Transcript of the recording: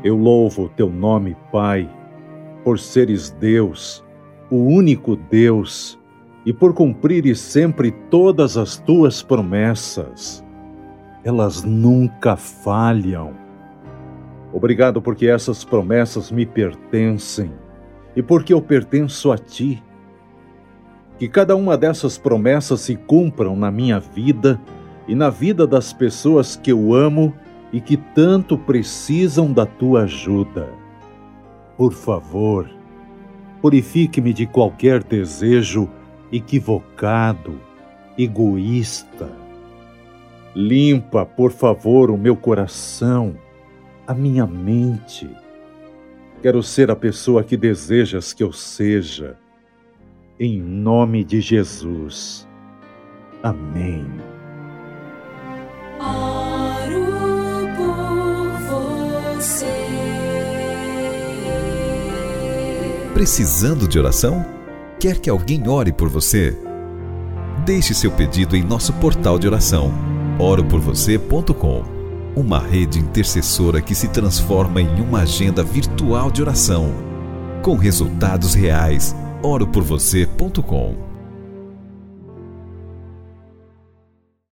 Eu louvo o teu nome, Pai, por seres Deus, o único Deus, e por cumprires sempre todas as tuas promessas. Elas nunca falham. Obrigado porque essas promessas me pertencem e porque eu pertenço a ti. Que cada uma dessas promessas se cumpram na minha vida e na vida das pessoas que eu amo e que tanto precisam da tua ajuda. Por favor, purifique-me de qualquer desejo equivocado, egoísta. Limpa, por favor, o meu coração, a minha mente. Quero ser a pessoa que desejas que eu seja. Em nome de Jesus. Amém. Oro por você. Precisando de oração? Quer que alguém ore por você? Deixe seu pedido em nosso portal de oração, oroporvocê.com. Uma rede intercessora que se transforma em uma agenda virtual de oração, com resultados reais. oroporvocê.com